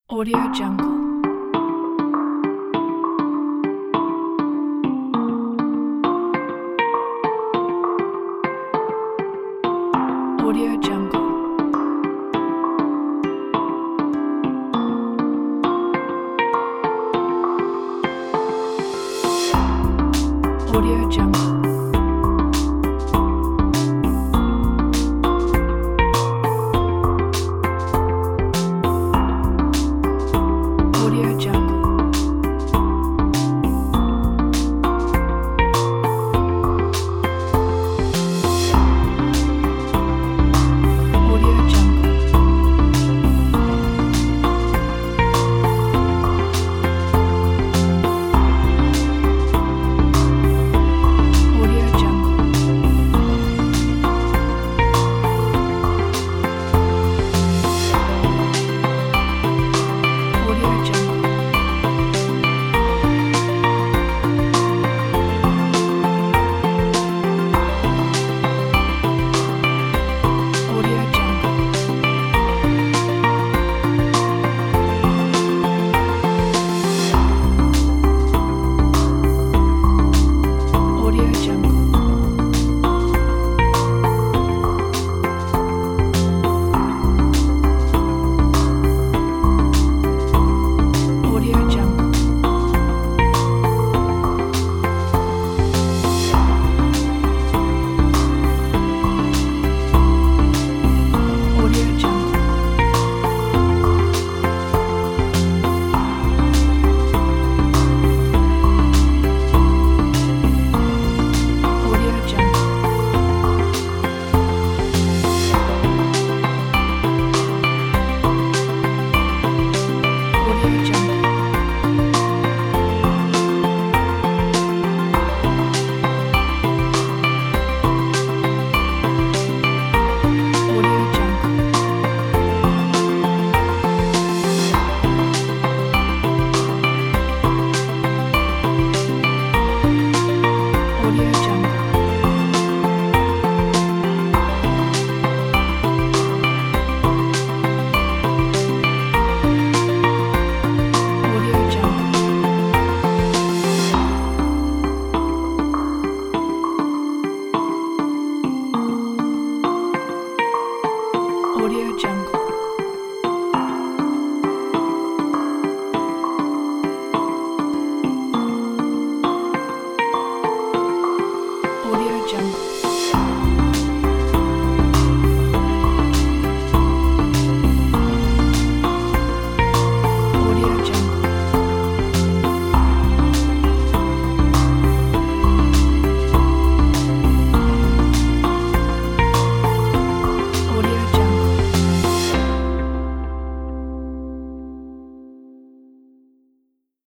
Audio Jungle. Audio Jungle. Audio Jungle. Audio Jungle. Audio Jungle. Audio Jungle. Audio Jungle. Audio Jungle. Audio Jungle. Audio Jungle. Audio Jungle. Audio Jungle. Audio Jungle. Audio Jungle. Audio Jungle. Audio Jungle. Audio Jungle. Audio Jungle. Audio Jungle.